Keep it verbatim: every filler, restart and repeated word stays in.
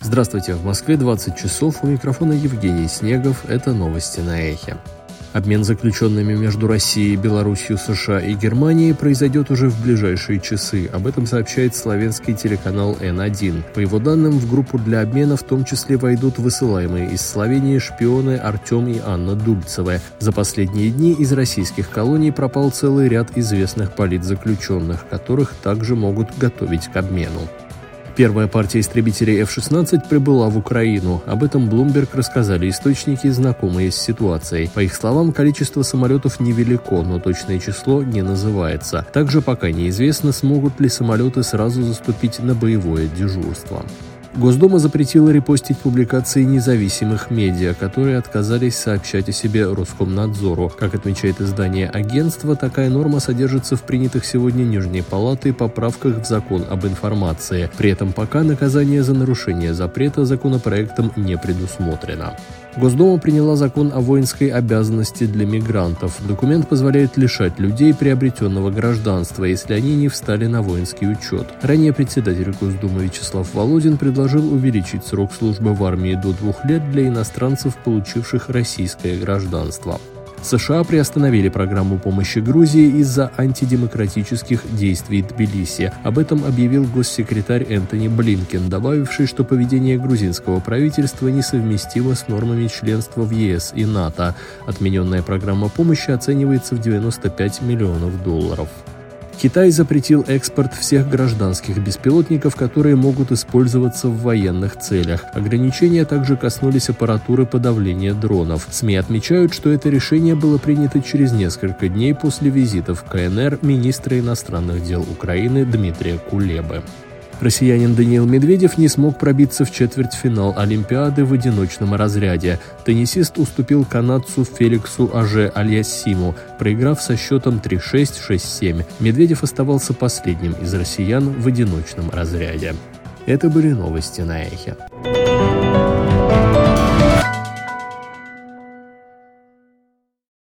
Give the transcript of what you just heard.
Здравствуйте, в Москве двадцать часов, у микрофона Евгений Снегов, это новости на Эхе. Обмен заключенными между Россией, Беларусью, США и Германией произойдет уже в ближайшие часы. Об этом сообщает славянский телеканал эн один. По его данным, в группу для обмена в том числе войдут высылаемые из Словении шпионы Артем и Анна Дульцевы. За последние дни из российских колоний пропал целый ряд известных политзаключенных, которых также могут готовить к обмену. Первая партия истребителей эф шестнадцать прибыла в Украину. Об этом Bloomberg рассказали источники, знакомые с ситуацией. По их словам, количество самолетов невелико, но точное число не называется. Также пока неизвестно, смогут ли самолеты сразу заступить на боевое дежурство. Госдума запретила репостить публикации независимых медиа, которые отказались сообщать о себе Роскомнадзору. Как отмечает издание агентства, такая норма содержится в принятых сегодня Нижней Палатой поправках в Закон об информации. При этом пока наказание за нарушение запрета законопроектом не предусмотрено. Госдума приняла закон о воинской обязанности для мигрантов. Документ позволяет лишать людей приобретенного гражданства, если они не встали на воинский учет. Ранее председатель Госдумы Вячеслав Володин предложил увеличить срок службы в армии до двух лет для иностранцев, получивших российское гражданство. США приостановили программу помощи Грузии из-за антидемократических действий Тбилиси. Об этом объявил госсекретарь Энтони Блинкен, добавивший, что поведение грузинского правительства несовместимо с нормами членства в е эс и НАТО. Отмененная программа помощи оценивается в девяносто пять миллионов долларов. Китай запретил экспорт всех гражданских беспилотников, которые могут использоваться в военных целях. Ограничения также коснулись аппаратуры подавления дронов. СМИ отмечают, что это решение было принято через несколько дней после визита в ка эн эр министра иностранных дел Украины Дмитрия Кулебы. Россиянин Даниил Медведев не смог пробиться в четвертьфинал Олимпиады в одиночном разряде. Теннисист уступил канадцу Феликсу Аже-Альяссиму, проиграв со счетом три шесть - шесть семь. Медведев оставался последним из россиян в одиночном разряде. Это были новости на Эхе.